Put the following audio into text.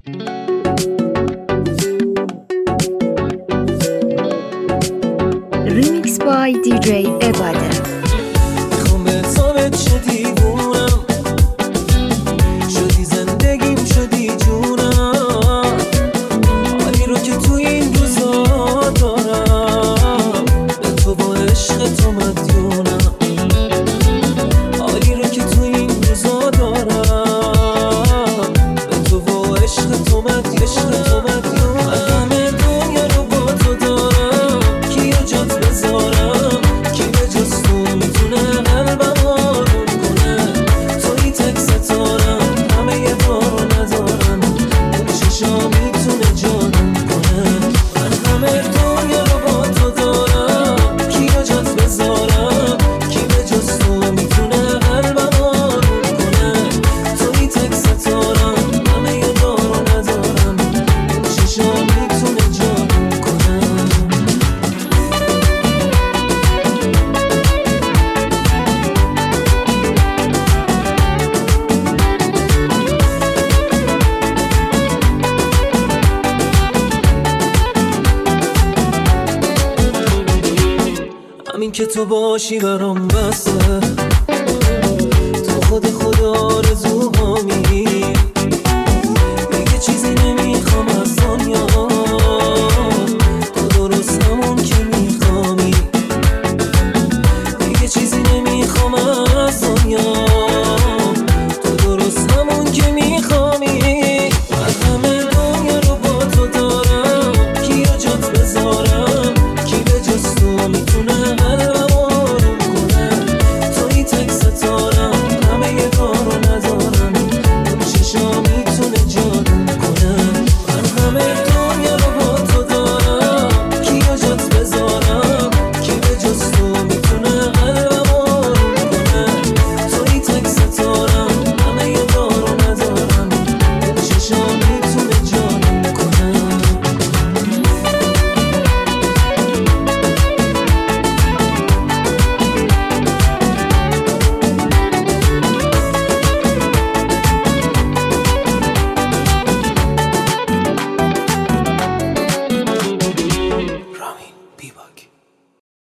Remix by DJ Evade. میخوام به حسابت چه دیوونم شدی زندگیم شدی جونم حالی رو که تو این روزا دارم به تو با عشق تو مدیونم حالی رو که تو این روزا دارم به تو با عشق تو مدیونم همه دنیا رو با تو دارم کیو جات بذارم کی به جز تو میتونه قلبم آروم کنه توی تک ستارم همه یه بارو ندارم اون چشا میتونه جانم کنه من همه دنیا رو با تو دارم کیو جات بذارم کی به جز تو میتونه قلبم آروم کنه توی تک ستارم همه یه بارو ندارم اون چشا میتونه جانم کنه همین که تو باشی برام بسه تو خود آرزوهامی